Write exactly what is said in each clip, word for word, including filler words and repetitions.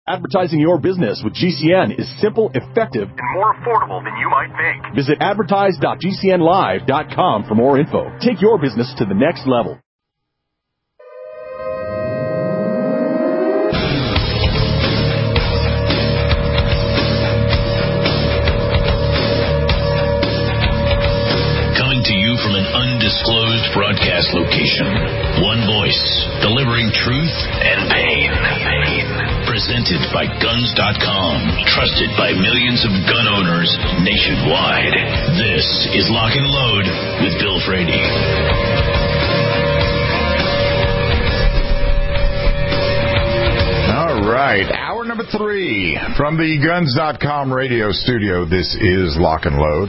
Advertising your business with G C N is simple, effective, and more affordable than you might think. Visit advertise dot g c n live dot com for more info. Take your business to the next level. Coming to you from an undisclosed broadcast location. One voice, delivering truth and pain. Presented by guns dot com, trusted by millions of gun owners nationwide. This is Lock and Load with Bill Frady. All right, hour number three from the guns dot com radio studio. This is Lock and Load.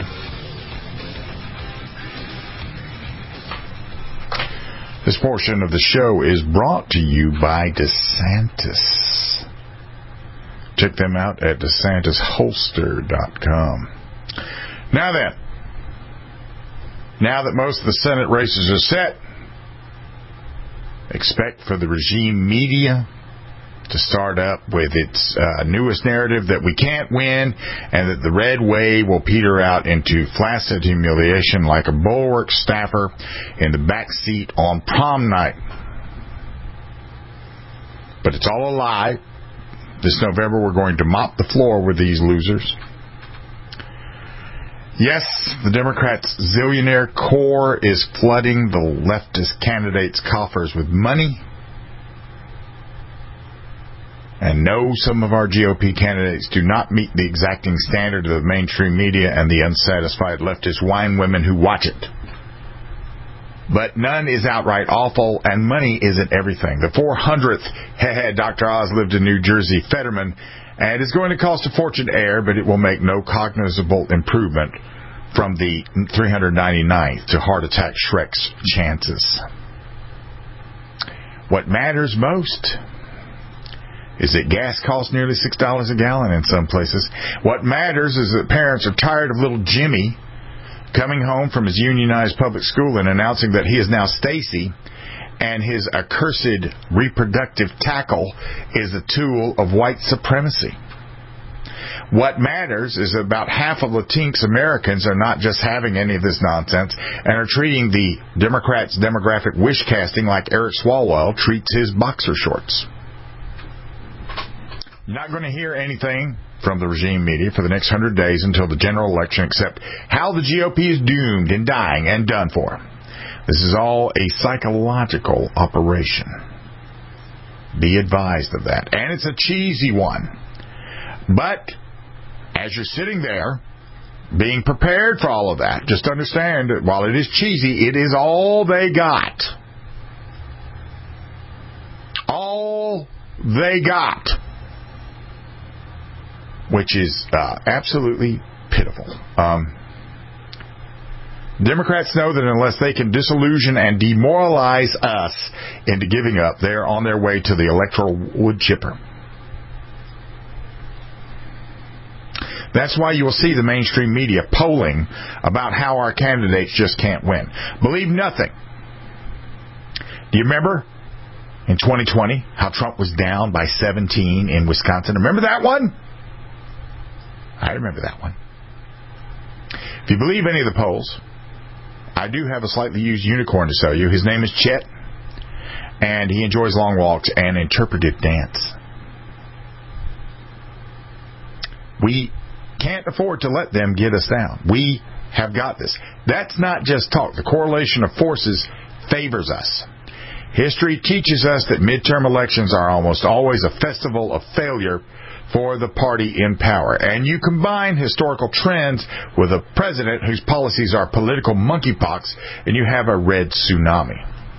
This portion of the show is brought to you by DeSantis. Check them out at DeSantis Holster dot com. Now then, now that most of the Senate races are set, expect for the regime media to start up with its uh, newest narrative that we can't win and that the red wave will peter out into flaccid humiliation like a bulwark staffer in the back seat on prom night. But it's all a lie. This November, we're going to mop the floor with these losers. Yes, the Democrats' zillionaire core is flooding the leftist candidates' coffers with money. And no, some of our G O P candidates do not meet the exacting standard of the mainstream media and the unsatisfied leftist wine women who watch it. But none is outright awful, and money isn't everything. The four hundredth Doctor Oz lived in New Jersey Fetterman, and it's going to cost a fortune to air, but it will make no cognizable improvement from the three hundred ninety-ninth to heart attack Shrek's chances. What matters most is that gas costs nearly six dollars a gallon in some places. What matters is that parents are tired of little Jimmy coming home from his unionized public school and announcing that he is now Stacy and his accursed reproductive tackle is a tool of white supremacy. What matters is that about half of Latinx Americans are not just having any of this nonsense and are treating the Democrats' demographic wish casting like Eric Swalwell treats his boxer shorts. You're not going to hear anything from the regime media for the next hundred days until the general election, except how the G O P is doomed and dying and done for. This is all a psychological operation. Be advised of that. And it's a cheesy one. But as you're sitting there, being prepared for all of that, just understand that while it is cheesy, it is all they got. All they got. Which is uh, absolutely pitiful. Um, Democrats know that unless they can disillusion and demoralize us into giving up, they're on their way to the electoral wood chipper. That's why you will see the mainstream media polling about how our candidates just can't win. Believe nothing. Do you remember in twenty twenty how Trump was down by seventeen in Wisconsin? Remember that one? I remember that one. If you believe any of the polls, I do have a slightly used unicorn to sell you. His name is Chet, and he enjoys long walks and interpretive dance. We can't afford to let them get us down. We have got this. That's not just talk. The correlation of forces favors us. History teaches us that midterm elections are almost always a festival of failure for the party in power. And you combine historical trends with a president whose policies are political monkeypox, and you have a red tsunami.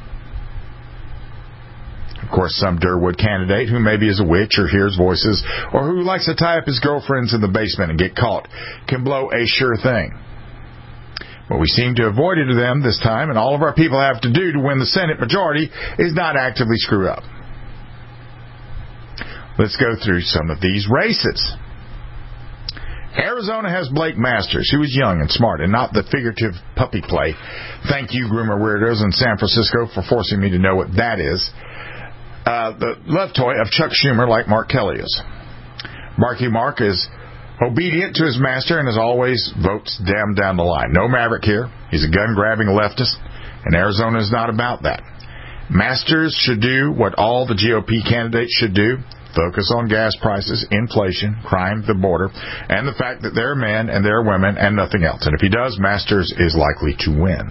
Of course, some Durwood candidate who maybe is a witch or hears voices or who likes to tie up his girlfriends in the basement and get caught can blow a sure thing. What we seem to avoid it to them this time, and all of our people have to do to win the Senate majority, is not actively screw up. Let's go through some of these races. Arizona has Blake Masters, who is young and smart and not the figurative puppy play. Thank you, Groomer Weirdos in San Francisco, for forcing me to know what that is. Uh, the love toy of Chuck Schumer, like Mark Kelly is. Marky Mark is obedient to his master and as always votes Dem down the line. No Maverick here. He's a gun-grabbing leftist, and Arizona is not about that. Masters should do what all the G O P candidates should do. Focus on gas prices, inflation, crime, the border, and the fact that they're men and they're women and nothing else. And if he does, Masters is likely to win.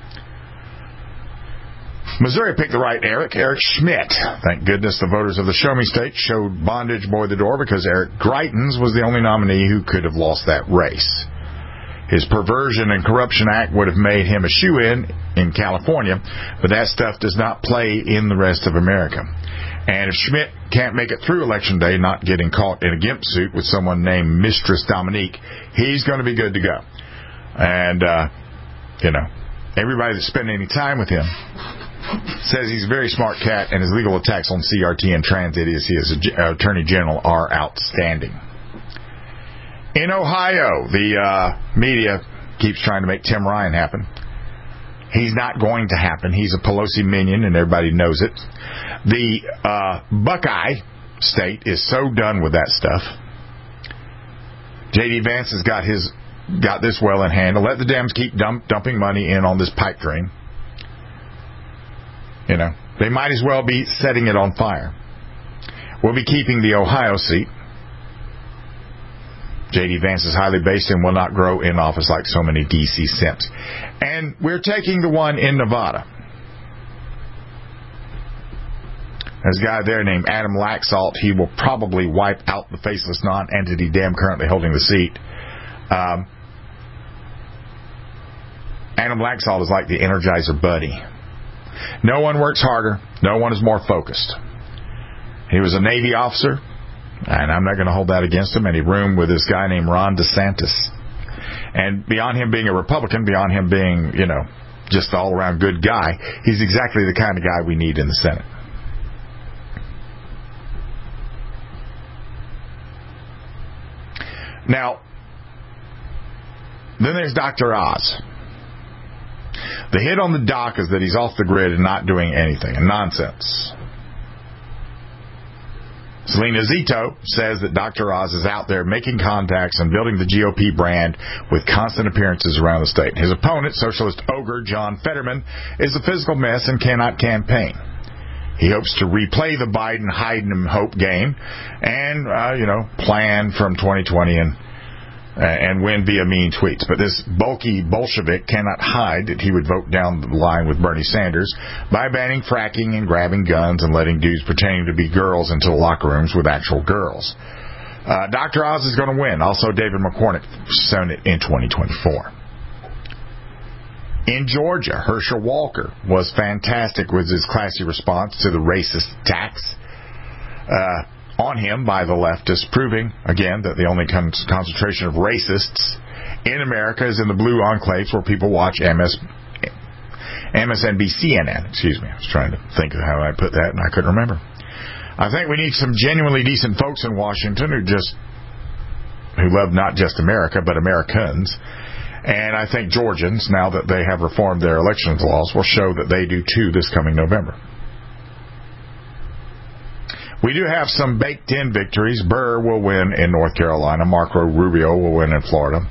Missouri picked the right Eric, Eric Schmidt. Thank goodness the voters of the Show Me State showed bondage boy the door because Eric Greitens was the only nominee who could have lost that race. His Perversion and Corruption Act would have made him a shoo-in in California, but that stuff does not play in the rest of America. And if Schmidt can't make it through Election Day not getting caught in a gimp suit with someone named Mistress Dominique, he's going to be good to go. And, uh, you know, everybody that's spent any time with him says he's a very smart cat, and his legal attacks on C R T and trans idiocy as a, Attorney General are outstanding. In Ohio, the uh, media keeps trying to make Tim Ryan happen. He's not going to happen. He's a Pelosi minion, and everybody knows it. The uh, Buckeye state is so done with that stuff. J D. Vance has got his got this well in hand. Let the Dems keep dump, dumping money in on this pipe dream. You know, they might as well be setting it on fire. We'll be keeping the Ohio seat. J D. Vance is highly based and will not grow in office like so many D C simps. And we're taking the one in Nevada. There's a guy there named Adam Laxalt. He will probably wipe out the faceless non-entity Dem currently holding the seat. Um, Adam Laxalt is like the Energizer Buddy. No one works harder. No one is more focused. He was a Navy officer, and I'm not going to hold that against him. And he roomed with this guy named Ron DeSantis. And beyond him being a Republican, beyond him being, you know, just an all-around good guy, he's exactly the kind of guy we need in the Senate. Now, then there's Doctor Oz. The hit on the doc is that he's off the grid and not doing anything, and nonsense. Selena Zito says that Doctor Oz is out there making contacts and building the G O P brand with constant appearances around the state. His opponent, socialist ogre John Fetterman, is a physical mess and cannot campaign. He hopes to replay the Biden hide and hope game and, uh, you know, plan from twenty twenty and uh, and win via mean tweets. But this bulky Bolshevik cannot hide that he would vote down the line with Bernie Sanders by banning fracking and grabbing guns and letting dudes pretending to be girls into the locker rooms with actual girls. Uh, Doctor Oz is going to win. Also, David McCormick Senate in twenty twenty-four. In Georgia, Herschel Walker was fantastic with his classy response to the racist attacks uh, on him by the leftists, proving, again, that the only con- concentration of racists in America is in the blue enclaves where people watch M S, M S N B C N N. Excuse me. I was trying to think of how I put that, and I couldn't remember. I think we need some genuinely decent folks in Washington who just who love not just America, but Americans. And I think Georgians, now that they have reformed their elections laws, will show that they do too this coming November. We do have some baked-in victories. Burr will win in North Carolina. Marco Rubio will win in Florida.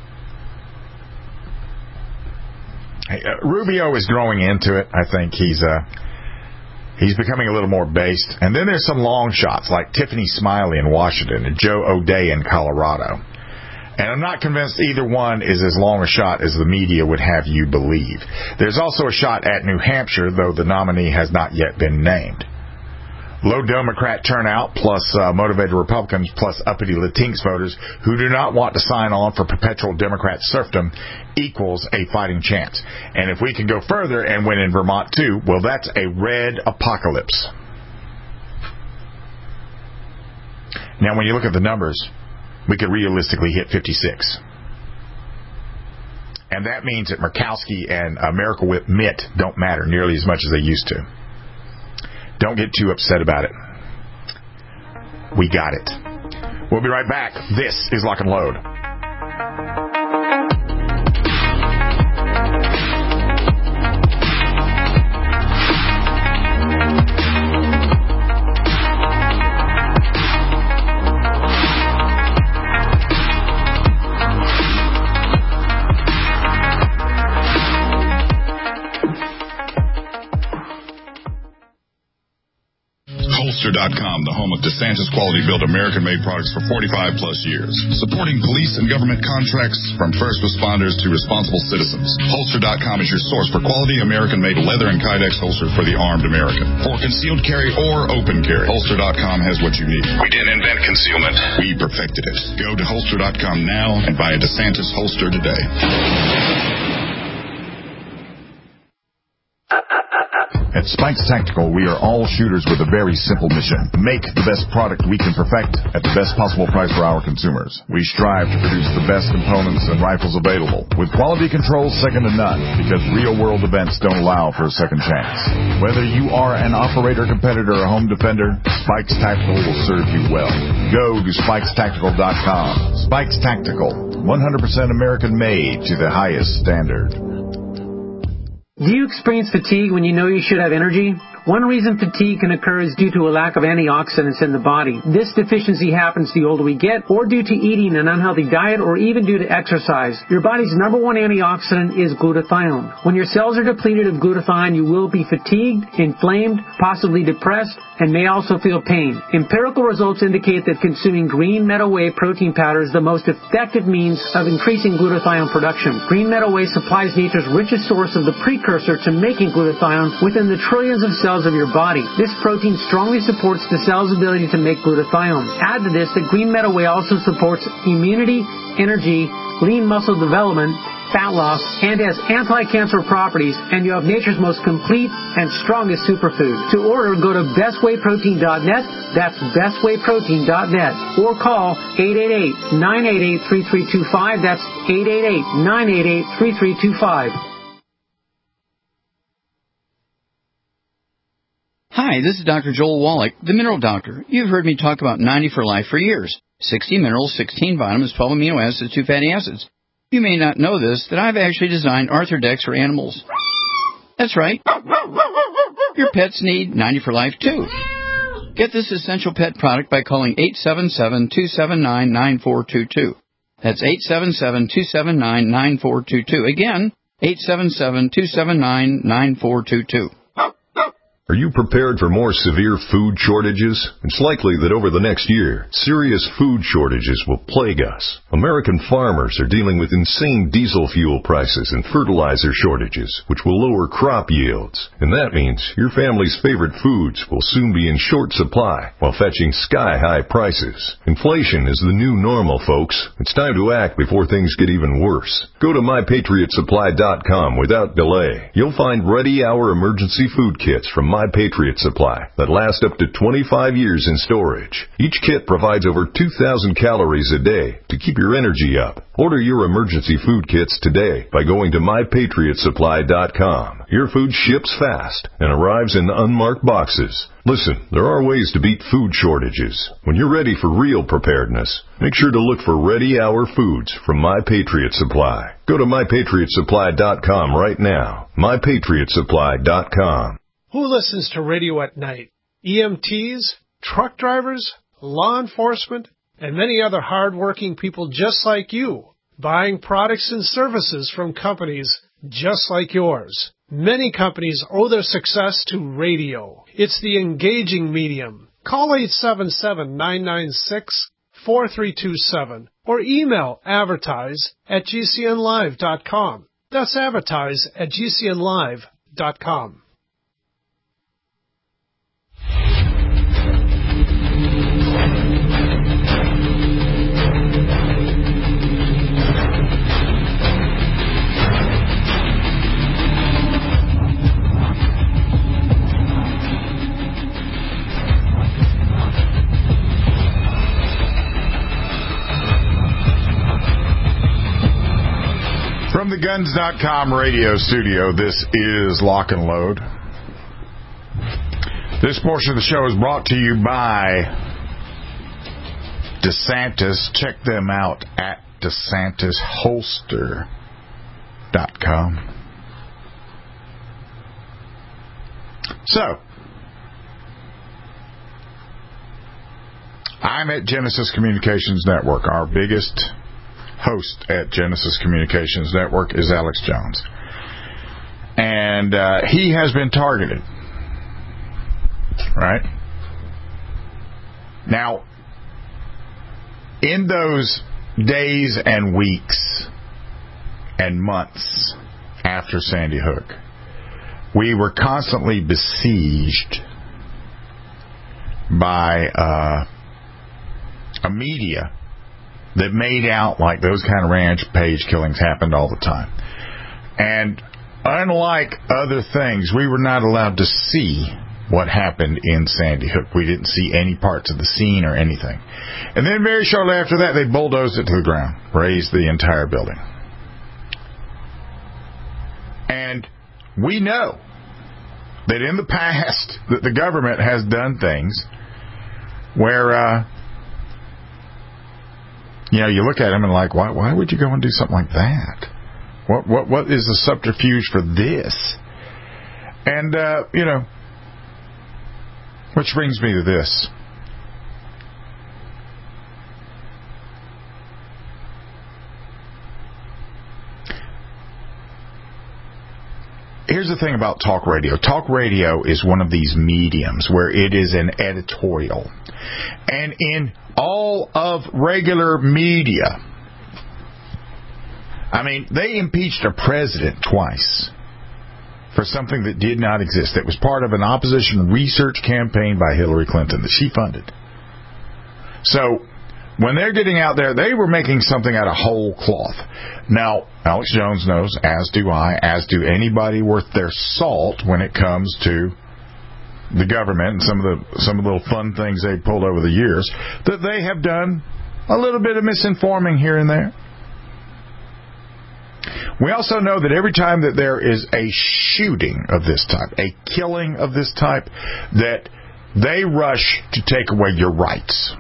Hey, uh, Rubio is growing into it. I think he's uh, he's becoming a little more based. And then there's some long shots like Tiffany Smiley in Washington and Joe O'Dea in Colorado. And I'm not convinced either one is as long a shot as the media would have you believe. There's also a shot at New Hampshire, though the nominee has not yet been named. Low Democrat turnout, plus uh, motivated Republicans, plus uppity Latinx voters who do not want to sign on for perpetual Democrat serfdom equals a fighting chance. And if we can go further and win in Vermont, too, well, that's a red apocalypse. Now, when you look at the numbers, we could realistically hit fifty-six. And that means that Murkowski and uh, Miracle Whip Mitt don't matter nearly as much as they used to. Don't get too upset about it. We got it. We'll be right back. This is Lock and Load. Holster dot com, the home of DeSantis quality-built American-made products for forty-five plus years. Supporting police and government contracts from first responders to responsible citizens. Holster dot com is your source for quality American-made leather and Kydex holsters for the armed American. For concealed carry or open carry, Holster dot com has what you need. We didn't invent concealment. We perfected it. Go to Holster dot com now and buy a DeSantis holster today. At Spikes Tactical, we are all shooters with a very simple mission. Make the best product we can perfect at the best possible price for our consumers. We strive to produce the best components and rifles available, with quality controls second to none, because real-world events don't allow for a second chance. Whether you are an operator, competitor, or home defender, Spikes Tactical will serve you well. Go to Spikes Tactical dot com. Spikes Tactical, one hundred percent American-made to the highest standard. Do you experience fatigue when you know you should have energy? One reason fatigue can occur is due to a lack of antioxidants in the body. This deficiency happens the older we get, or due to eating an unhealthy diet, or even due to exercise. Your body's number one antioxidant is glutathione. When your cells are depleted of glutathione, you will be fatigued, inflamed, possibly depressed, and may also feel pain. Empirical results indicate that consuming green meadow whey protein powder is the most effective means of increasing glutathione production. Green meadow whey supplies nature's richest source of the precursor to making glutathione within the trillions of cells of your body. This protein strongly supports the cell's ability to make glutathione. Add to this that green meadow whey also supports immunity, energy, lean muscle development, fat loss, and has anti-cancer properties, and you have nature's most complete and strongest superfood. To order, go to best whey protein dot net, that's best whey protein dot net, or call eight eight eight, nine eight eight, three three two five, that's eight eight eight, nine eight eight, three three two five. Hi, this is Doctor Joel Wallach, the Mineral Doctor. You've heard me talk about ninety for Life for years. sixty minerals, sixteen vitamins, twelve amino acids, two fatty acids. You may not know this, that I've actually designed Arthrodex for animals. That's right. Your pets need ninety for Life, too. Get this essential pet product by calling eight seven seven, two seven nine, nine four two two. That's eight seven seven, two seven nine, nine four two two. Again, eight seven seven, two seven nine, nine four two two. Are you prepared for more severe food shortages? It's likely that over the next year, serious food shortages will plague us. American farmers are dealing with insane diesel fuel prices and fertilizer shortages, which will lower crop yields. And that means your family's favorite foods will soon be in short supply while fetching sky-high prices. Inflation is the new normal, folks. It's time to act before things get even worse. Go to my patriot supply dot com without delay. You'll find ready-hour emergency food kits from My Patriot Supply that last up to twenty-five years in storage. Each kit provides over two thousand calories a day to keep your energy up. Order your emergency food kits today by going to my patriot supply dot com. Your food ships fast and arrives in unmarked boxes. Listen, there are ways to beat food shortages. When you're ready for real preparedness, make sure to look for Ready Hour Foods from My Patriot Supply. Go to my patriot supply dot com right now. my patriot supply dot com. Who listens to radio at night? E M Ts, truck drivers, law enforcement, and many other hard-working people just like you, buying products and services from companies just like yours. Many companies owe their success to radio. It's the engaging medium. Call eight seven seven, nine nine six, four three two seven or email advertise at g c n live dot com. That's advertise at g c n live dot com. From the guns dot com radio studio, this is Lock and Load. This portion of the show is brought to you by DeSantis. Check them out at DeSantis Holster dot com. So, I'm at Genesis Communications Network. Our biggest host at Genesis Communications Network is Alex Jones. And uh, he has been targeted. Right? Now, in those days and weeks and months after Sandy Hook, we were constantly besieged by uh, a media that made out like those kind of rampage killings happened all the time. And unlike other things, we were not allowed to see what happened in Sandy Hook. We didn't see any parts of the scene or anything. And then very shortly after that, they bulldozed it to the ground, razed the entire building. And we know that in the past that the government has done things where, uh, you know, you look at them and like, why, why would you go and do something like that? What, what, what is the subterfuge for this? And, uh, you know, which brings me to this. Here's the thing about talk radio. Talk radio is one of these mediums where it is an editorial. And in all of regular media, I mean, they impeached a president twice for something that did not exist. That was part of an opposition research campaign by Hillary Clinton that she funded. So when they're getting out there, they were making something out of whole cloth. Now, Alex Jones knows, as do I, as do anybody worth their salt when it comes to the government and some of the some of the little fun things they pulled over the years, that they have done a little bit of misinforming here and there. We also know that every time that there is a shooting of this type, a killing of this type, that they rush to take away your rights.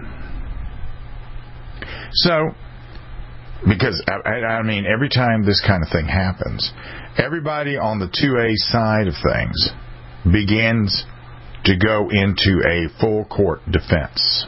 So, because, I, I mean, every time this kind of thing happens, everybody on the two A side of things begins to go into a full court defense.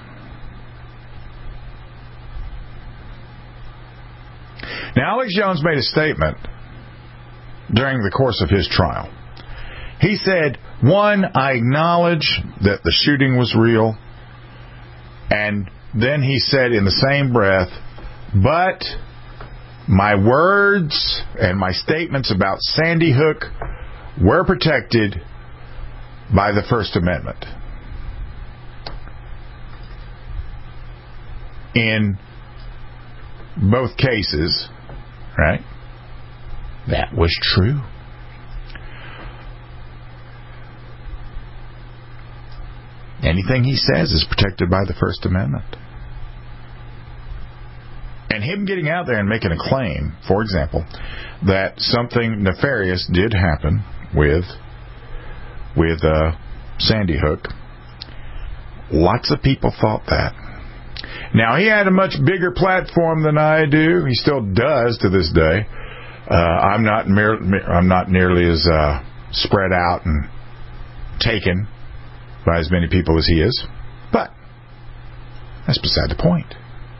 Now, Alex Jones made a statement during the course of his trial. He said, one, I acknowledge that the shooting was real, and then he said in the same breath, but my words and my statements about Sandy Hook were protected by the First Amendment. In both cases, right, that was true. Anything he says is protected by the First Amendment. And him getting out there and making a claim, for example, that something nefarious did happen with with uh, Sandy Hook, lots of people thought that. Now, he had a much bigger platform than I do. He still does to this day. Uh, I'm not mer- I'm not nearly as uh, spread out and taken by as many people as he is. But that's beside the point.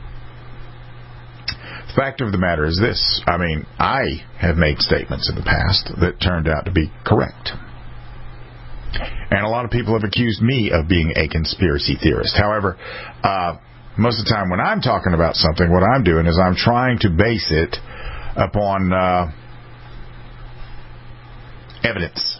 The fact of the matter is this. I mean, I have made statements in the past that turned out to be correct. And a lot of people have accused me of being a conspiracy theorist. However, uh, most of the time when I'm talking about something, what I'm doing is I'm trying to base it upon uh, evidence.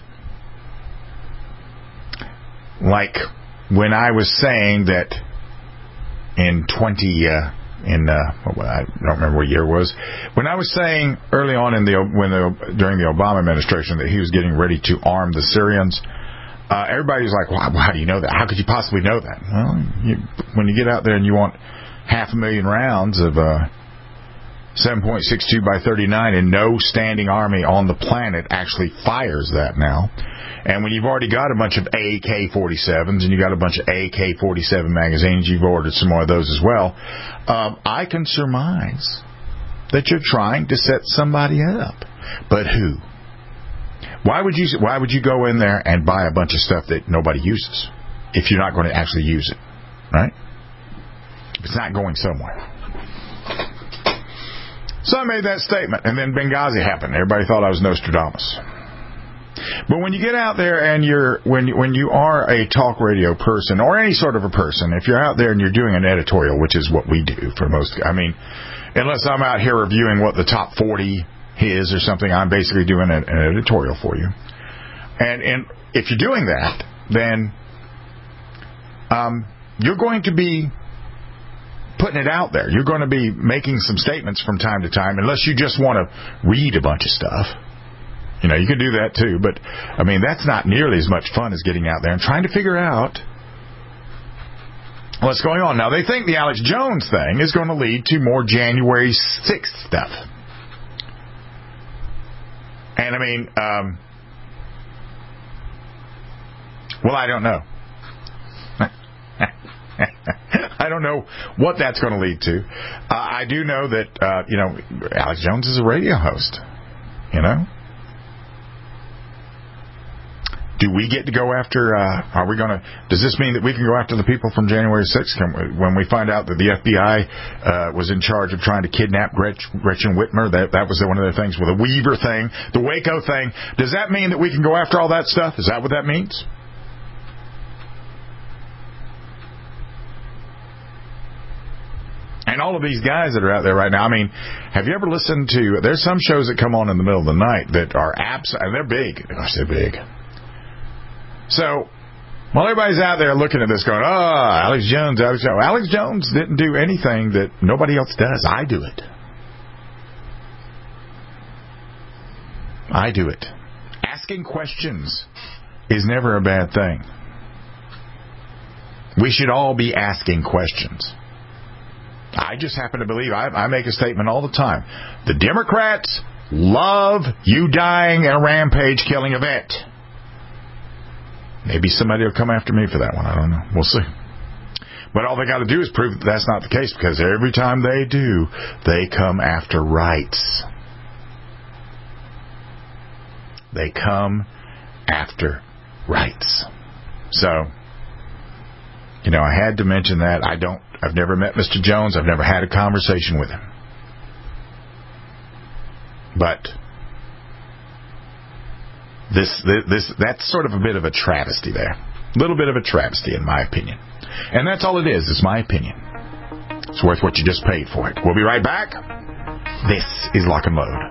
Like when I was saying that in twenty uh, in uh, well, I don't remember what year it was, when I was saying early on in the when the during the Obama administration that he was getting ready to arm the Syrians. Uh, everybody was like, well, how do you know that? How could you possibly know that? Well, you, when you get out there and you want half a million rounds of uh, seven point six two by thirty-nine and no standing army on the planet actually fires that now, and when you've already got a bunch of A K forty-sevens and you got a bunch of A K forty-seven magazines, you've ordered some more of those as well, um, I can surmise that you're trying to set somebody up. But who? Why would you why would you go in there and buy a bunch of stuff that nobody uses if you're not going to actually use it, right? If it's not going somewhere. So I made that statement, and then Benghazi happened. Everybody thought I was Nostradamus. But when you get out there and you're when when you are a talk radio person or any sort of a person, if you're out there and you're doing an editorial, which is what we do for most, I mean, unless I'm out here reviewing what the top forty is or something, I'm basically doing an, an editorial for you. And and if you're doing that, then um, you're going to be putting it out there. You're going to be making some statements from time to time, unless you just want to read a bunch of stuff. You know, you can do that too, but I mean, that's not nearly as much fun as getting out there and trying to figure out what's going on. Now, they think the Alex Jones thing is going to lead to more January sixth stuff. And I mean, um, well, I don't know. I don't know what that's going to lead to. Uh, I do know that, uh, you know, Alex Jones is a radio host, you know. Do we get to go after, uh, are we going to, does this mean that we can go after the people from January sixth we, when we find out that the F B I uh, was in charge of trying to kidnap Gretch, Gretchen Whitmer? That, that was one of their things with the Weaver thing, the Waco thing. Does that mean that we can go after all that stuff? Is that what that means? And all of these guys that are out there right now, I mean, have you ever listened to, there's some shows that come on in the middle of the night that are abs, and they're big. I say big. So, while everybody's out there looking at this going, oh, Alex Jones, Alex Jones. Alex Jones didn't do anything that nobody else does. I do it. I do it. Asking questions is never a bad thing. We should all be asking questions. I just happen to believe, I, I make a statement all the time. The Democrats love you dying in a rampage killing event. Maybe somebody will come after me for that one. I don't know. We'll see. But all they got to do is prove that that's not the case, because every time they do, they come after rights. They come after rights. So, you know, I had to mention that. I don't, I've never met Mister Jones. I've never had a conversation with him. But This, this, this, that's sort of a bit of a travesty there. A little bit of a travesty, in my opinion. And that's all it is, is my opinion. It's worth what you just paid for it. We'll be right back. This is Lock and Load.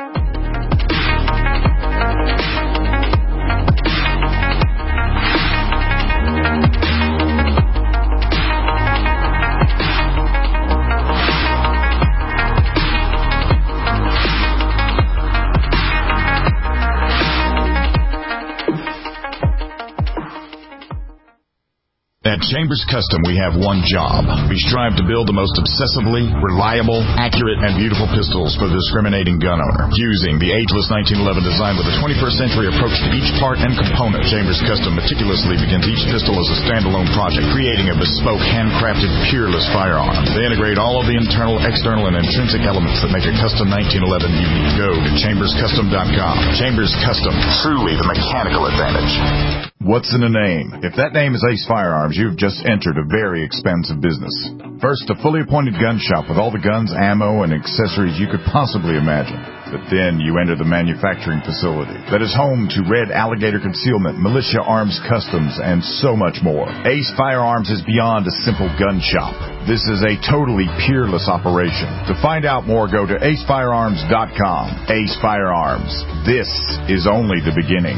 At Chambers Custom, we have one job. We strive to build the most obsessively, reliable, accurate, and beautiful pistols for the discriminating gun owner. Using the ageless nineteen eleven design with a twenty-first century approach to each part and component, Chambers Custom meticulously begins each pistol as a standalone project, creating a bespoke, handcrafted, peerless firearm. They integrate all of the internal, external, and intrinsic elements that make a custom nineteen eleven unique. Go to chambers custom dot com. Chambers Custom, truly the mechanical advantage. What's in a name? If that name is Ace Firearms, you've just entered a very expensive business. First, a fully appointed gun shop with all the guns, ammo, and accessories you could possibly imagine. But then you enter the manufacturing facility that is home to Red Alligator Concealment, Militia Arms Customs, and so much more. Ace Firearms is beyond a simple gun shop. This is a totally peerless operation. To find out more, go to ace firearms dot com. Ace Firearms. This is only the beginning.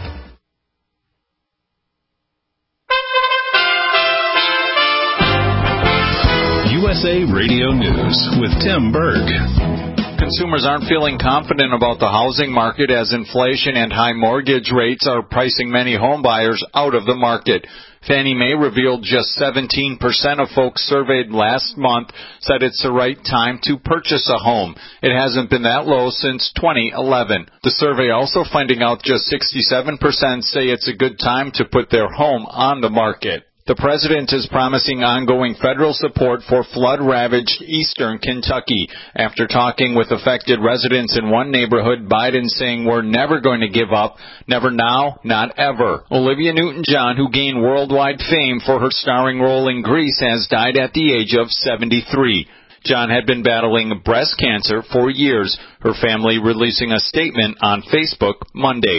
U S A Radio News with Tim Berg. Consumers aren't feeling confident about the housing market as inflation and high mortgage rates are pricing many home buyers out of the market. Fannie Mae revealed just seventeen percent of folks surveyed last month said it's the right time to purchase a home. It hasn't been that low since twenty eleven. The survey also finding out just sixty-seven percent say it's a good time to put their home on the market. The president is promising ongoing federal support for flood-ravaged eastern Kentucky. After talking with affected residents in one neighborhood, Biden saying we're never going to give up, never now, not ever. Olivia Newton-John, who gained worldwide fame for her starring role in Grease, has died at the age of seventy-three. John had been battling breast cancer for years, her family releasing a statement on Facebook Monday.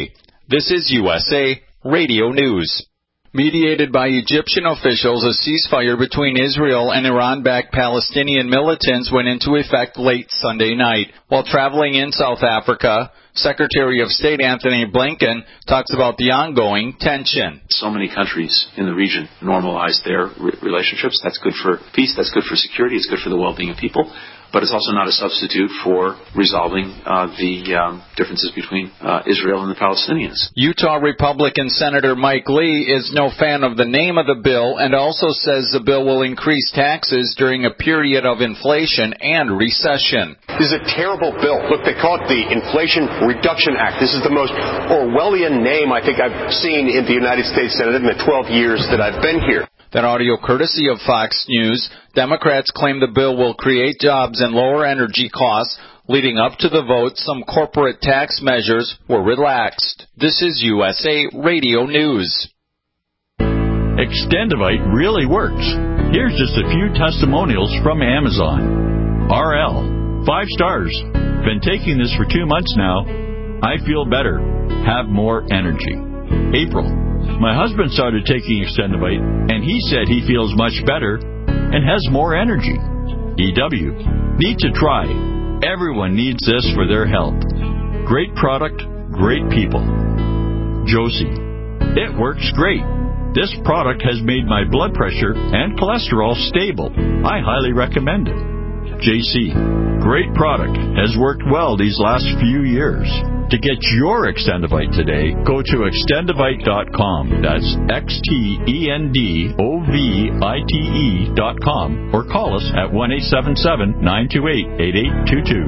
This is U S A Radio News. Mediated by Egyptian officials, a ceasefire between Israel and Iran-backed Palestinian militants went into effect late Sunday night. While traveling in South Africa, Secretary of State Anthony Blinken talks about the ongoing tension. So many countries in the region normalize their re- relationships. That's good for peace. That's good for security. It's good for the well-being of people. But it's also not a substitute for resolving uh, the um, differences between uh, Israel and the Palestinians. Utah Republican Senator Mike Lee is no fan of the name of the bill and also says the bill will increase taxes during a period of inflation and recession. This is a terrible bill. Look, they call it the Inflation Reduction Act. This is the most Orwellian name I think I've seen in the United States Senate in the twelve years that I've been here. That audio courtesy of Fox News. Democrats claim the bill will create jobs and lower energy costs. Leading up to the vote, some corporate tax measures were relaxed. This is U S A Radio News. Extendivite really works. Here's just a few testimonials from Amazon. R L, five stars. Been taking this for two months now. I feel better. Have more energy. April, my husband started taking Extendivite, and he said he feels much better and has more energy. E W, need to try. Everyone needs this for their health. Great product, great people. Josie, it works great. This product has made my blood pressure and cholesterol stable. I highly recommend it. J C, great product. Has worked well these last few years. To get your Extendivite today, go to extendivite dot com. That's X T E N D O V I T E dot com. Or call us at one eight seven seven, nine two eight, eight eight two two.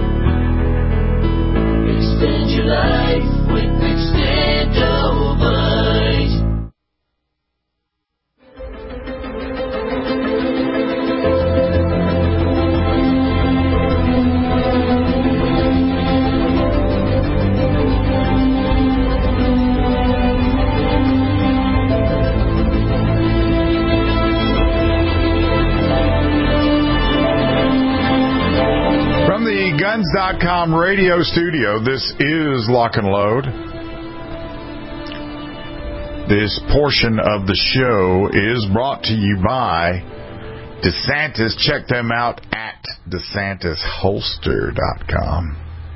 Extend your life with Extendivite. Guns dot com radio studio. This is Lock and Load. This portion of the show is brought to you by DeSantis. Check them out at DeSantis Holster dot com.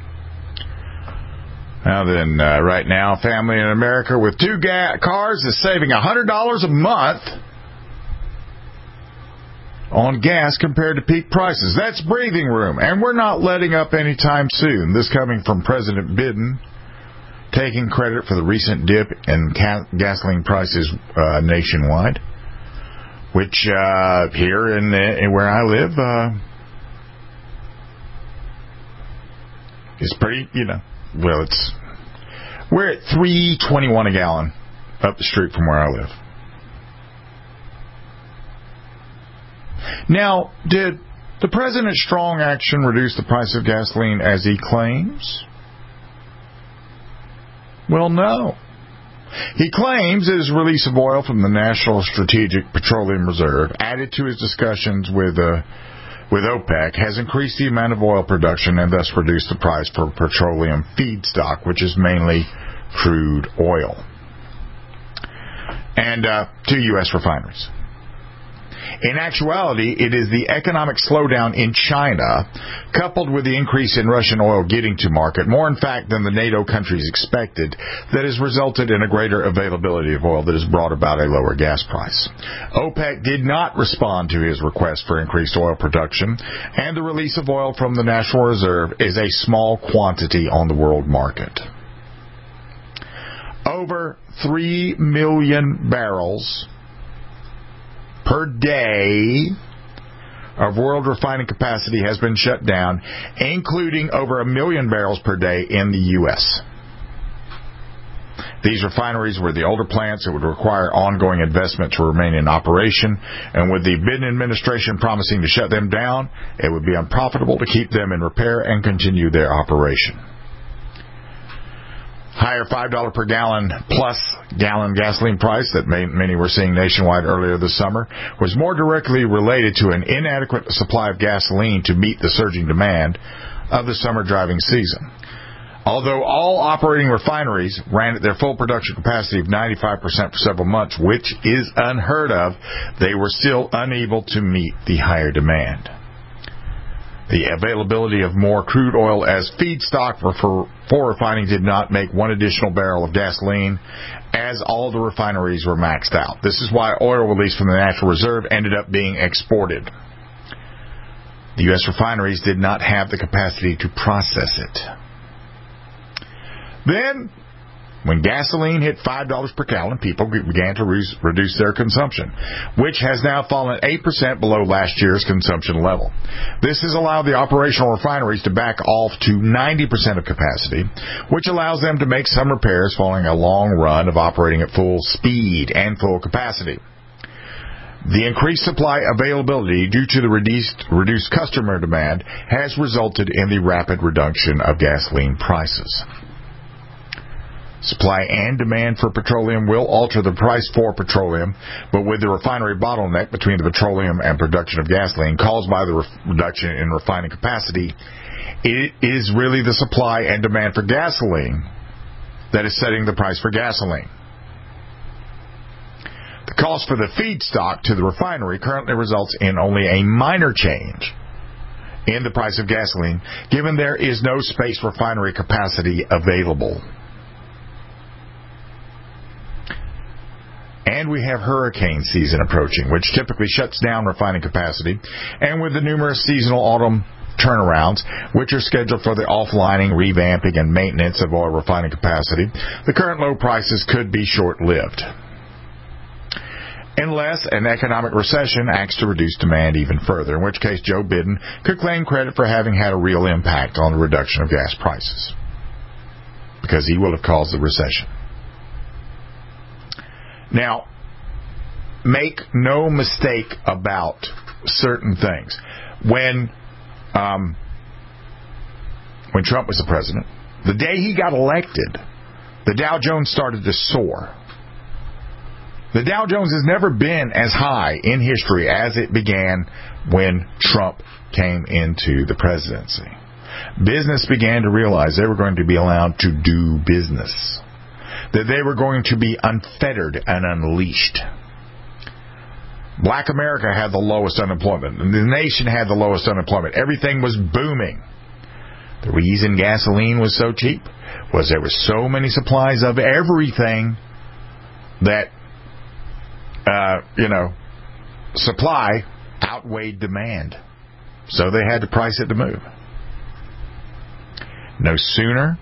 Now then, uh, right now, family in America with two ga- cars is saving one hundred dollars a month on gas compared to peak prices. That's breathing room, and we're not letting up anytime soon. This coming from President Biden, taking credit for the recent dip in ca- gasoline prices uh, nationwide, which uh, here in, the, in where I live uh, is pretty, you know, well, it's we're at three twenty-one a gallon up the street from where I live. Now, did the president's strong action reduce the price of gasoline as he claims? Well, no. He claims that his release of oil from the National Strategic Petroleum Reserve, added to his discussions with uh, with OPEC, has increased the amount of oil production and thus reduced the price for petroleum feedstock, which is mainly crude oil, and uh, to U S refineries. In actuality, it is the economic slowdown in China, coupled with the increase in Russian oil getting to market, more in fact than the NATO countries expected, that has resulted in a greater availability of oil that has brought about a lower gas price. OPEC did not respond to his request for increased oil production, and the release of oil from the National Reserve is a small quantity on the world market. Over three million barrels per day of world refining capacity has been shut down, including over a million barrels per day in the U S These refineries were the older plants. It would require ongoing investment to remain in operation, and with the Biden administration promising to shut them down, it would be unprofitable to keep them in repair and continue their operation. Higher five dollars per gallon plus gallon gasoline price that many were seeing nationwide earlier this summer was more directly related to an inadequate supply of gasoline to meet the surging demand of the summer driving season. Although all operating refineries ran at their full production capacity of ninety-five percent for several months, which is unheard of, they were still unable to meet the higher demand. The availability of more crude oil as feedstock for, for, for refining did not make one additional barrel of gasoline, as all the refineries were maxed out. This is why oil released from the natural reserve ended up being exported. The U S refineries did not have the capacity to process it. Then, when gasoline hit five dollars per gallon, people began to re- reduce their consumption, which has now fallen eight percent below last year's consumption level. This has allowed the operational refineries to back off to ninety percent of capacity, which allows them to make some repairs following a long run of operating at full speed and full capacity. The increased supply availability due to the reduced, reduced customer demand has resulted in the rapid reduction of gasoline prices. Supply and demand for petroleum will alter the price for petroleum, but with the refinery bottleneck between the petroleum and production of gasoline caused by the re- reduction in refining capacity, it is really the supply and demand for gasoline that is setting the price for gasoline. The cost for the feedstock to the refinery currently results in only a minor change in the price of gasoline, given there is no space refinery capacity available. And we have hurricane season approaching, which typically shuts down refining capacity. And with the numerous seasonal autumn turnarounds, which are scheduled for the offlining, revamping, and maintenance of oil refining capacity, the current low prices could be short-lived, unless an economic recession acts to reduce demand even further, in which case Joe Biden could claim credit for having had a real impact on the reduction of gas prices, because he will have caused the recession. Now, make no mistake about certain things. When um, when Trump was the president, the day he got elected, the Dow Jones started to soar. The Dow Jones has never been as high in history as it began when Trump came into the presidency. Business began to realize they were going to be allowed to do business, that they were going to be unfettered and unleashed. Black America had the lowest unemployment. The nation had the lowest unemployment. Everything was booming. The reason gasoline was so cheap was there were so many supplies of everything that, uh, you know, supply outweighed demand. So they had to price it to move. No sooner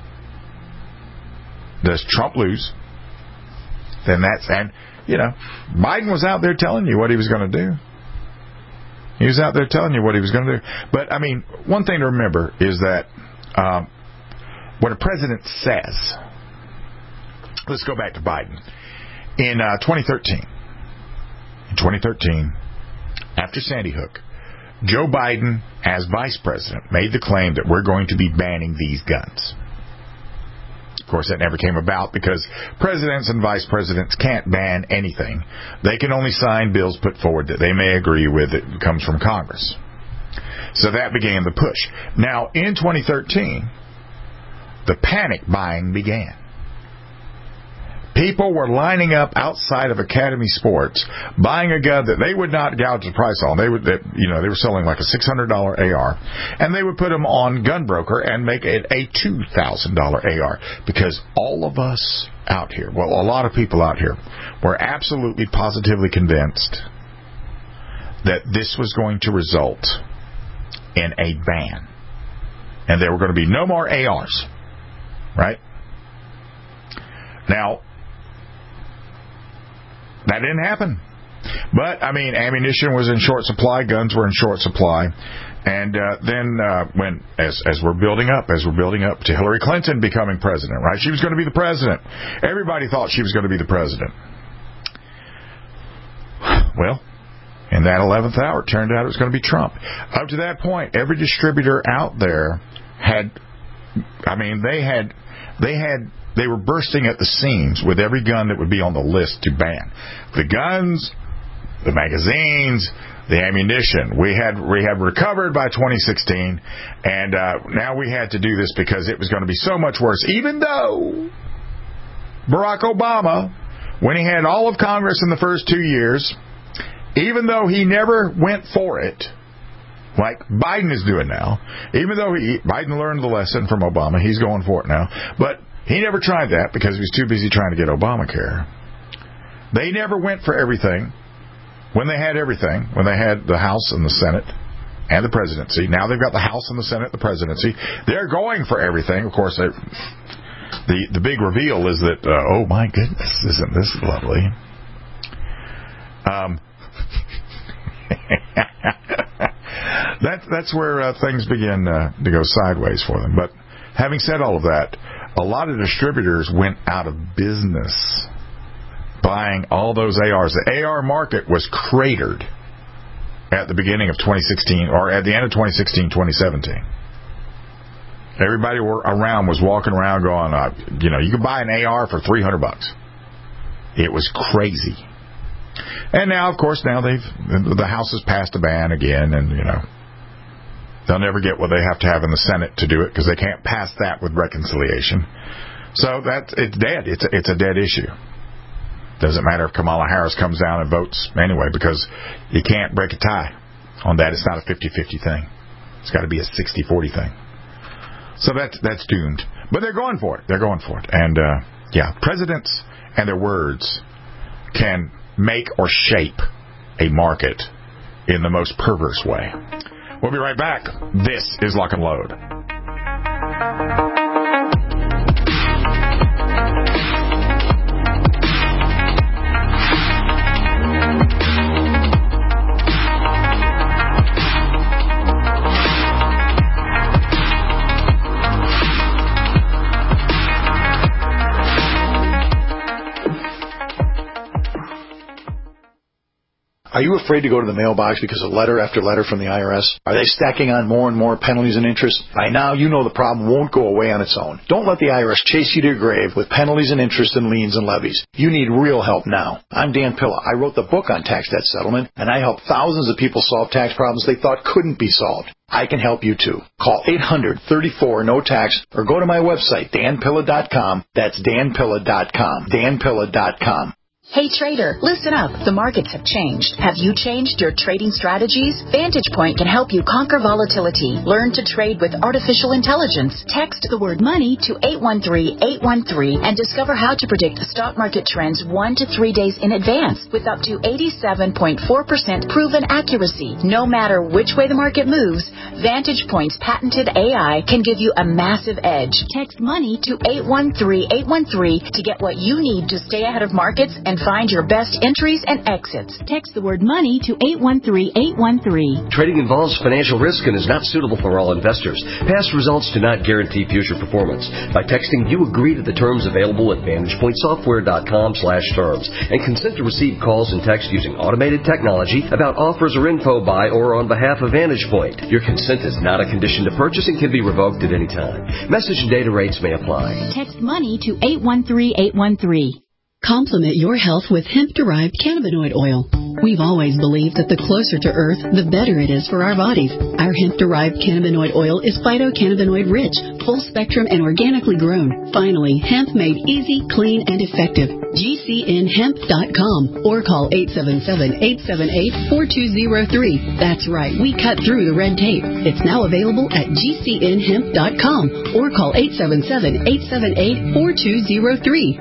does Trump lose, then that's, and, you know, Biden was out there telling you what he was going to do. He was out there telling you what he was going to do. But, I mean, one thing to remember is that um, what a president says, let's go back to Biden. In uh, twenty thirteen, in twenty thirteen, after Sandy Hook, Joe Biden, as vice president, made the claim that we're going to be banning these guns. Of course, that never came about because presidents and vice presidents can't ban anything. They can only sign bills put forward that they may agree with that comes from Congress. So that began the push. Now, in twenty thirteen, the panic buying began. People were lining up outside of Academy Sports, buying a gun that they would not gouge the price on. They would, they, you know, they were selling like a six hundred dollars A R, and they would put them on Gunbroker and make it a two thousand dollars A R, because all of us out here, well, a lot of people out here, were absolutely positively convinced that this was going to result in a ban, and there were going to be no more A Rs, right? Now, that didn't happen. But, I mean, ammunition was in short supply, guns were in short supply. And uh, then uh, when, as as we're building up, as we're building up to Hillary Clinton becoming president, right? She was going to be the president. Everybody thought she was going to be the president. Well, in that eleventh hour, it turned out it was going to be Trump. Up to that point, every distributor out there had, I mean, they had, they had, They were bursting at the seams with every gun that would be on the list to ban. The guns, the magazines, the ammunition. We had we had recovered by twenty sixteen, and uh, now we had to do this because it was going to be so much worse. Even though Barack Obama, when he had all of Congress in the first two years, even though he never went for it, like Biden is doing now, even though he, Biden learned the lesson from Obama, he's going for it now, but he never tried that because he was too busy trying to get Obamacare. They never went for everything when they had everything, when they had the House and the Senate and the presidency. Now they've got the House and the Senate and the presidency. They're going for everything. Of course, they, the, the big reveal is that, uh, oh my goodness, isn't this lovely? Um... That, that's where uh, things begin uh, to go sideways for them. But having said all of that, a lot of distributors went out of business buying all those A Rs. The A R market was cratered at the beginning of twenty sixteen, or at the end of twenty sixteen, twenty seventeen. Everybody around was walking around going, uh, you know, you could buy an A R for three hundred bucks. It was crazy. And now, of course, now they've the House has passed a ban again, and you know they'll never get what they have to have in the Senate to do it because they can't pass that with reconciliation. So that's it's dead. It's a, it's a dead issue. Doesn't matter if Kamala Harris comes down and votes anyway because you can't break a tie on that. It's not a fifty-fifty thing. It's got to be a sixty forty thing. So that's that's doomed. But they're going for it. They're going for it. And uh, yeah, presidents and their words can make or shape a market in the most perverse way. We'll be right back. This is Lock and Load. Are you afraid to go to the mailbox because of letter after letter from the I R S? Are they stacking on more and more penalties and interest? By now, you know the problem won't go away on its own. Don't let the I R S chase you to your grave with penalties and interest and liens and levies. You need real help now. I'm Dan Pilla. I wrote the book on tax debt settlement, and I help thousands of people solve tax problems they thought couldn't be solved. I can help you too. Call eight hundred, thirty-four, no tax or go to my website, dan pilla dot com. That's dan pilla dot com. dan pilla dot com. Hey trader, listen up. The markets have changed. Have you changed your trading strategies? Vantage Point can help you conquer volatility. Learn to trade with artificial intelligence. Text the word money to eight one three, eight one three and discover how to predict stock market trends one to three days in advance with up to eighty-seven point four percent proven accuracy. No matter which way the market moves, Vantage Point's patented A I can give you a massive edge. Text money to eight one three, eight one three to get what you need to stay ahead of markets and find your best entries and exits. Text the word money to eight one three, eight one three. Trading involves financial risk and is not suitable for all investors. Past results do not guarantee future performance. By texting, you agree to the terms available at vantage point software dot com slash terms and consent to receive calls and text using automated technology about offers or info by or on behalf of Vantage Point. Your consent is not a condition to purchase and can be revoked at any time. Message and data rates may apply. Text money to eight one three, eight one three. Complement your health with hemp-derived cannabinoid oil. We've always believed that the closer to Earth, the better it is for our bodies. Our hemp-derived cannabinoid oil is phytocannabinoid-rich, full-spectrum, and organically grown. Finally, hemp made easy, clean, and effective. G C N hemp dot com or call eight seven seven, eight seven eight, four two zero three. That's right, we cut through the red tape. It's now available at G C N hemp dot com or call eight seven seven, eight seven eight, four two zero three.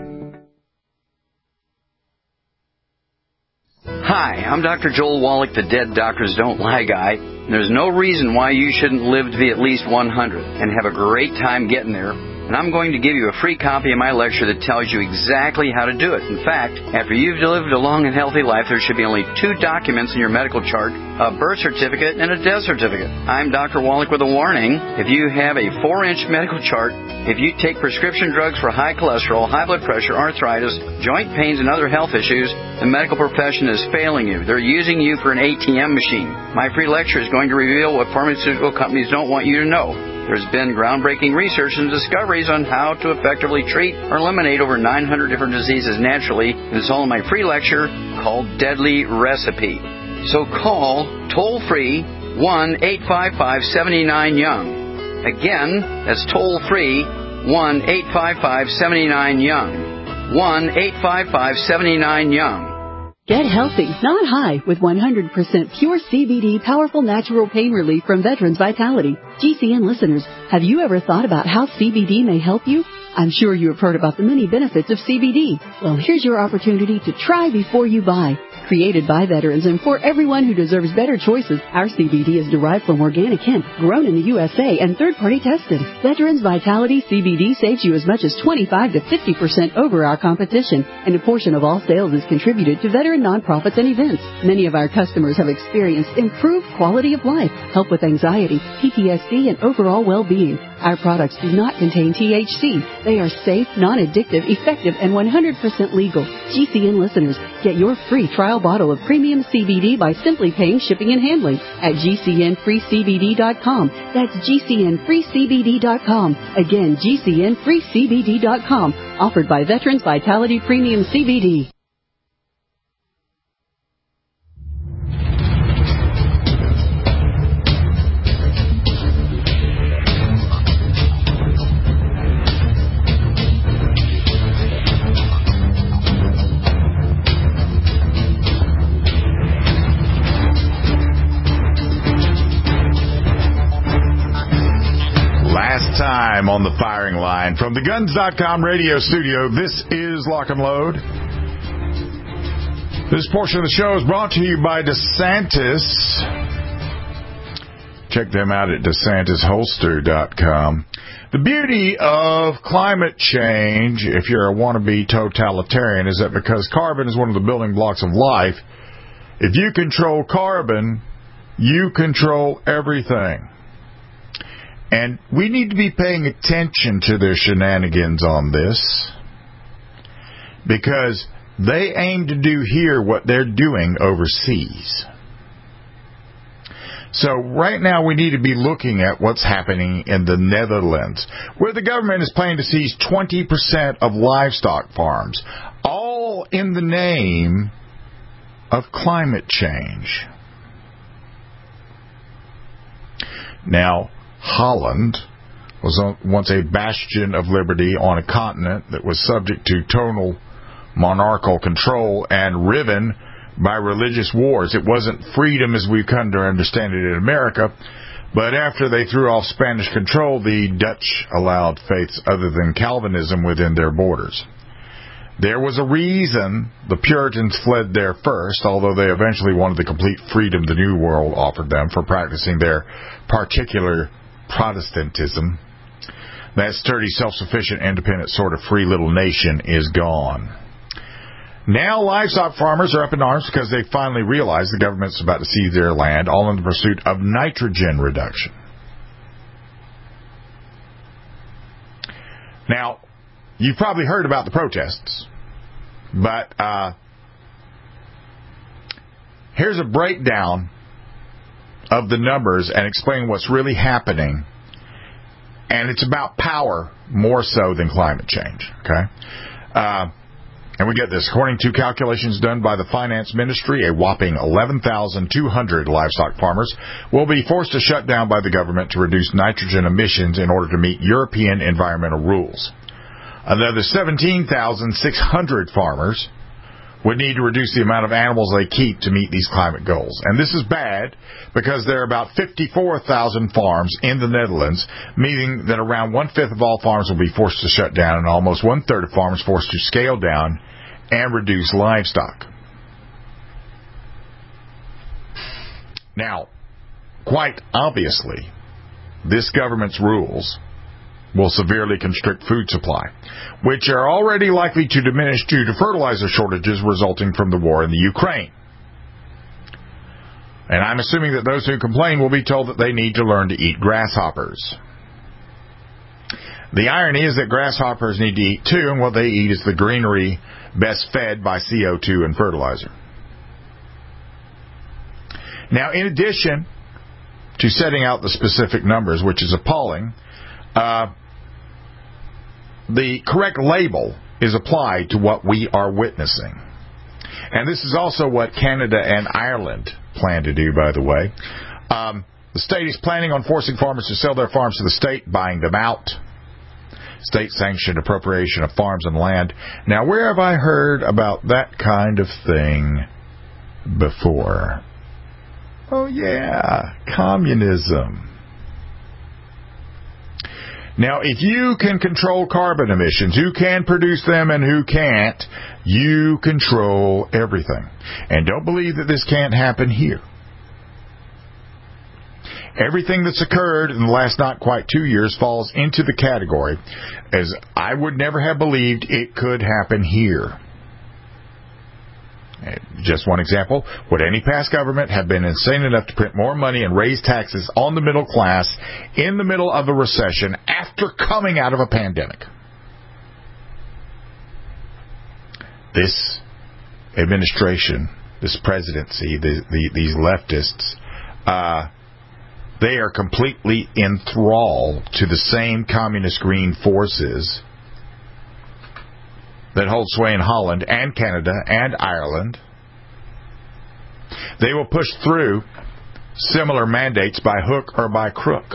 Hi, I'm Doctor Joel Wallach, the Dead Doctors Don't Lie guy. There's no reason why you shouldn't live to be at least one hundred and have a great time getting there. And I'm going to give you a free copy of my lecture that tells you exactly how to do it. In fact, after you've lived a long and healthy life, there should be only two documents in your medical chart, a birth certificate and a death certificate. I'm Doctor Wallach with a warning. If you have a four-inch medical chart, if you take prescription drugs for high cholesterol, high blood pressure, arthritis, joint pains, and other health issues, the medical profession is failing you. They're using you for an A T M machine. My free lecture is going to reveal what pharmaceutical companies don't want you to know. There's been groundbreaking research and discoveries on how to effectively treat or eliminate over nine hundred different diseases naturally, and it's all in my free lecture called Deadly Recipe. So call toll-free one eight five five, seven nine, young. Again, that's toll-free one eight five five, seven nine, young. one eight five five, seven nine, young. Get healthy, not high, with one hundred percent pure C B D powerful natural pain relief from Veterans Vitality. G C N listeners, have you ever thought about how C B D may help you? I'm sure you have heard about the many benefits of C B D. Well, here's your opportunity to try before you buy. Created by veterans and for everyone who deserves better choices, our C B D is derived from organic hemp, grown in the U S A and third-party tested. Veterans Vitality C B D saves you as much as twenty-five to fifty percent over our competition, and a portion of all sales is contributed to veteran nonprofits and events. Many of our customers have experienced improved quality of life, help with anxiety, P T S D, and overall well-being. Our products do not contain T H C. They are safe, non-addictive, effective, and one hundred percent legal. G C N listeners, get your free trial bottle of premium C B D by simply paying shipping and handling at G C N free C B D dot com. That's G C N free C B D dot com. Again, G C N free C B D dot com. Offered by Veterans Vitality Premium C B D. Time on the firing line from the guns dot com radio studio. This is Lock and Load. This portion of the show is brought to you by DeSantis. Check them out at DeSantis Holster dot com. The beauty of climate change, if you're a wannabe totalitarian, is that because carbon is one of the building blocks of life, if you control carbon, you control everything. And we need to be paying attention to their shenanigans on this, because they aim to do here what they're doing overseas. So right now we need to be looking at what's happening in the Netherlands, where the government is planning to seize twenty percent of livestock farms, all in the name of climate change. Now, Holland was once a bastion of liberty on a continent that was subject to total monarchical control and riven by religious wars. It wasn't freedom as we've come to understand it in America, but after they threw off Spanish control, the Dutch allowed faiths other than Calvinism within their borders. There was a reason the Puritans fled there first, although they eventually wanted the complete freedom the New World offered them for practicing their particular Protestantism. That sturdy, self-sufficient, independent sort of free little nation is gone. Now livestock farmers are up in arms because they finally realize the government's about to seize their land, all in the pursuit of nitrogen reduction. Now, you've probably heard about the protests, but uh, here's a breakdown of the numbers and explain what's really happening. And it's about power more so than climate change. Okay? Uh, and we get this. According to calculations done by the Finance Ministry, a whopping eleven thousand two hundred livestock farmers will be forced to shut down by the government to reduce nitrogen emissions in order to meet European environmental rules. Another seventeen thousand six hundred farmers would need to reduce the amount of animals they keep to meet these climate goals. And this is bad because there are about fifty-four thousand farms in the Netherlands, meaning that around one-fifth of all farms will be forced to shut down and almost one-third of farms forced to scale down and reduce livestock. Now, quite obviously, this government's rules will severely constrict food supply, which are already likely to diminish due to fertilizer shortages resulting from the war in the Ukraine. And I'm assuming that those who complain will be told that they need to learn to eat grasshoppers. The irony is that grasshoppers need to eat too, and what they eat is the greenery best fed by C O two and fertilizer. Now, in addition to setting out the specific numbers, which is appalling, uh, the correct label is applied to what we are witnessing. And this is also what Canada and Ireland plan to do, by the way. Um, the state is planning on forcing farmers to sell their farms to the state, buying them out. State-sanctioned appropriation of farms and land. Now, where have I heard about that kind of thing before? Oh, yeah, communism. Now, if you can control carbon emissions, who can produce them and who can't, you control everything. And don't believe that this can't happen here. Everything that's occurred in the last not quite two years falls into the category as I would never have believed it could happen here. Just one example, would any past government have been insane enough to print more money and raise taxes on the middle class in the middle of a recession after coming out of a pandemic? This administration, this presidency, the, the, these leftists, uh, they are completely enthralled to the same communist green forces that hold sway in Holland and Canada and Ireland. They will push through similar mandates by hook or by crook.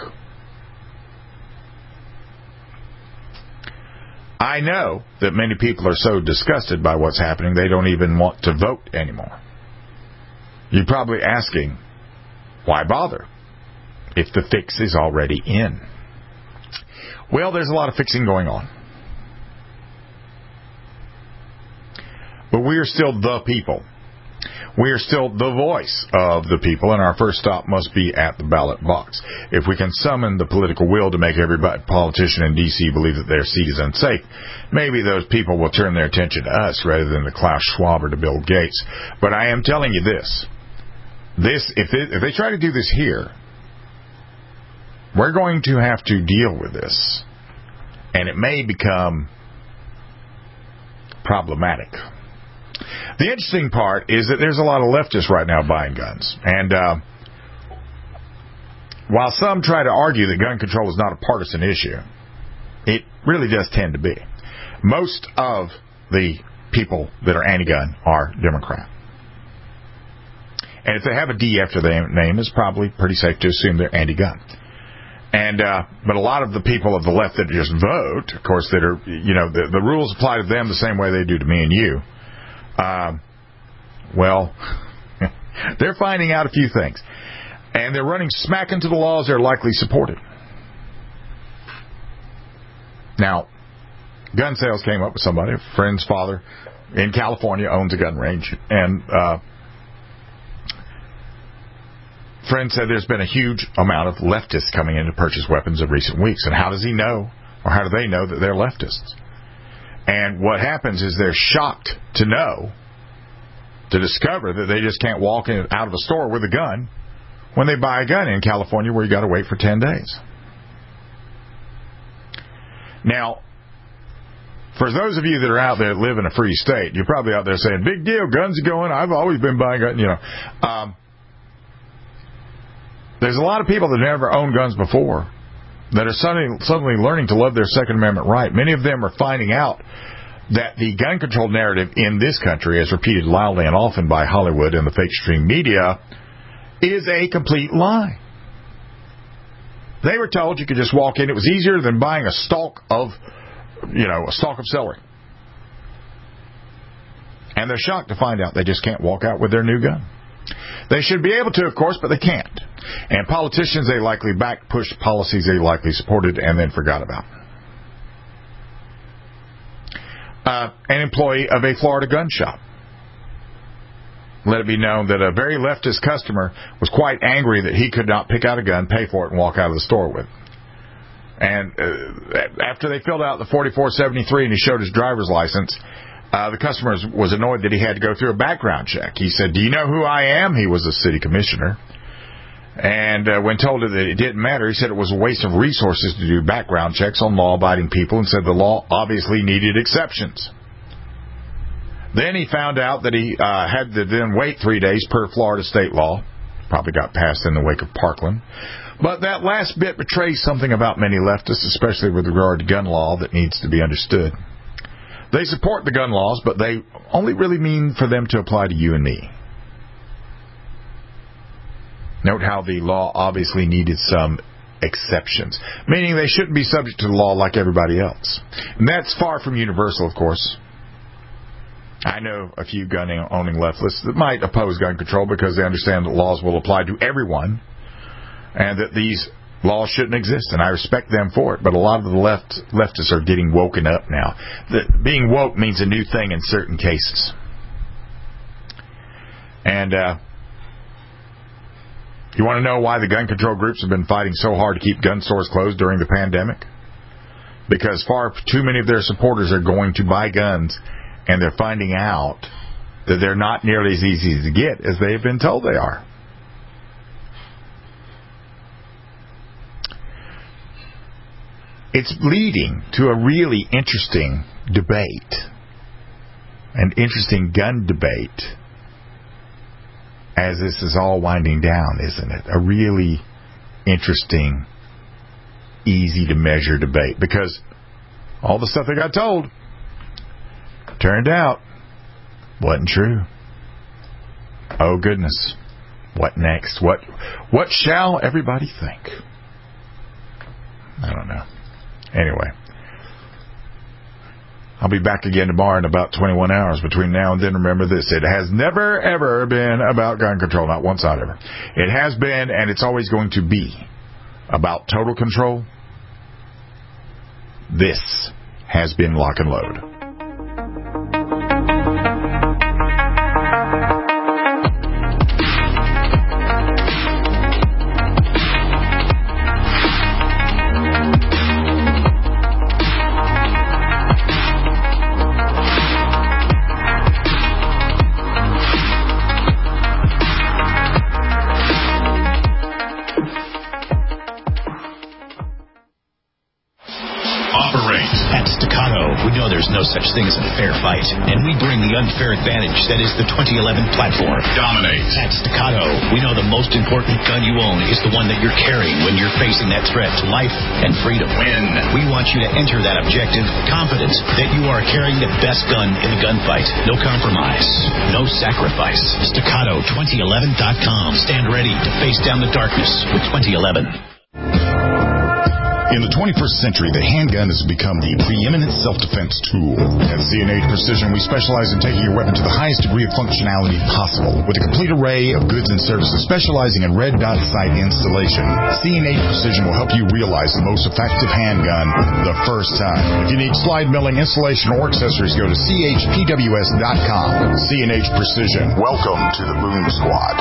I know that many people are so disgusted by what's happening they don't even want to vote anymore. You're probably asking, why bother if the fix is already in? Well, there's a lot of fixing going on. But we are still the people. We are still the voice of the people, and our first stop must be at the ballot box. If we can summon the political will to make every politician in D C believe that their seat is unsafe, maybe those people will turn their attention to us rather than to Klaus Schwab or to Bill Gates. But I am telling you this. This, if they, if they try to do this here, we're going to have to deal with this. And it may become problematic. The interesting part is that there's a lot of leftists right now buying guns. And uh, while some try to argue that gun control is not a partisan issue, it really does tend to be. Most of the people that are anti-gun are Democrat. And if they have a D after their name, it's probably pretty safe to assume they're anti-gun. And uh, but a lot of the people of the left that just vote, of course, that are, you know, the, the rules apply to them the same way they do to me and you. Uh, well, they're finding out a few things. And they're running smack into the laws they're likely supported. Now, gun sales came up with somebody, a friend's father in California owns a gun range. And uh, friend said there's been a huge amount of leftists coming in to purchase weapons in recent weeks. And how does he know, or how do they know that they're leftists? And what happens is they're shocked to know, to discover that they just can't walk in, out of a store with a gun when they buy a gun in California where you got to wait for ten days. Now, for those of you that are out there that live in a free state, you're probably out there saying, big deal, guns are going, I've always been buying guns, you know. Um, there's a lot of people that never owned guns before that are suddenly, suddenly learning to love their Second Amendment right. Many of them are finding out that the gun control narrative in this country, as repeated loudly and often by Hollywood and the fake stream media, is a complete lie. They were told you could just walk in. It was easier than buying a stalk of, you know, a stalk of celery. And they're shocked to find out they just can't walk out with their new gun. They should be able to, of course, but they can't. And politicians, they likely back-pushed policies they likely supported and then forgot about. Uh, an employee of a Florida gun shop let it be known that a very leftist customer was quite angry that he could not pick out a gun, pay for it, and walk out of the store with it. And uh, after they filled out the forty-four seventy-three and he showed his driver's license, Uh, the customer was annoyed that he had to go through a background check. He said, do you know who I am? He was a city commissioner. And uh, when told that it didn't matter, he said it was a waste of resources to do background checks on law-abiding people and said the law obviously needed exceptions. Then he found out that he uh, had to then wait three days per Florida state law. Probably got passed in the wake of Parkland. But that last bit betrays something about many leftists, especially with regard to gun law, that needs to be understood. They support the gun laws, but they only really mean for them to apply to you and me. Note how the law obviously needed some exceptions, meaning they shouldn't be subject to the law like everybody else. And that's far from universal, of course. I know a few gun-owning leftists that might oppose gun control because they understand that laws will apply to everyone and that these laws shouldn't exist, and I respect them for it. But a lot of the left leftists are getting woken up now. The, being woke means a new thing in certain cases. And uh, you want to know why the gun control groups have been fighting so hard to keep gun stores closed during the pandemic? Because far too many of their supporters are going to buy guns, and they're finding out that they're not nearly as easy to get as they've been told they are. It's leading to a really interesting debate, an interesting gun debate, as this is all winding down, isn't it? A really interesting, easy-to-measure debate, because all the stuff they got told turned out wasn't true. Oh, goodness. What next? What, what shall everybody think? I don't know. Anyway, I'll be back again tomorrow in about twenty-one hours. Between now and then, remember this. It has never, ever been about gun control. Not once out ever. It has been, and it's always going to be, about total control. This has been Lock and Load. No such thing as a fair fight, and we bring the unfair advantage that is the twenty eleven platform. Dominate. At Staccato, we know the most important gun you own is the one that you're carrying when you're facing that threat to life and freedom. Win. We want you to enter that objective confident that you are carrying the best gun in the gunfight. No compromise, no sacrifice. Staccato twenty eleven dot com. Stand ready to face down the darkness with twenty eleven. In the twenty-first century, the handgun has become the preeminent self-defense tool. At C and H Precision, we specialize in taking your weapon to the highest degree of functionality possible. With a complete array of goods and services specializing in red dot sight installation, C and H Precision will help you realize the most effective handgun the first time. If you need slide milling, installation, or accessories, go to C H P W S dot com. C and H Precision. Welcome to the Boom Squad.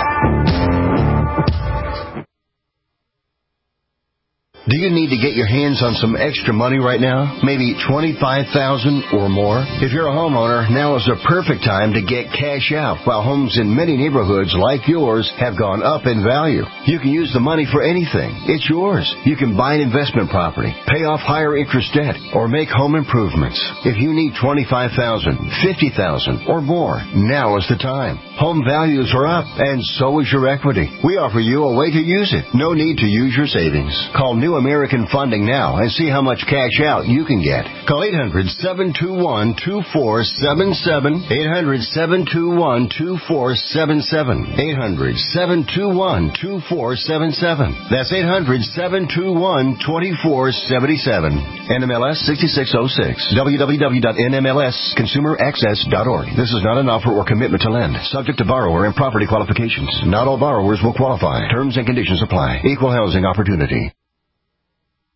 Do you need to get your hands on some extra money right now? Maybe twenty-five thousand dollars or more? If you're a homeowner, now is the perfect time to get cash out while homes in many neighborhoods like yours have gone up in value. You can use the money for anything. It's yours. You can buy an investment property, pay off higher interest debt, or make home improvements. If you need twenty-five thousand dollars, fifty thousand dollars, or more, now is the time. Home values are up, and so is your equity. We offer you a way to use it. No need to use your savings. Call New American Funding now and see how much cash out you can get. Call eight hundred, seven two one, two four seven seven, eight hundred, seven two one, two four seven seven, eight hundred, seven two one, two four seven seven. That's eight hundred, seven two one, two four seven seven. N M L S sixty-six oh six. w w w dot n m l s consumer access dot org. This is not an offer or commitment to lend. Subject to borrower and property qualifications. Not all borrowers will qualify. Terms and conditions apply. Equal housing opportunity.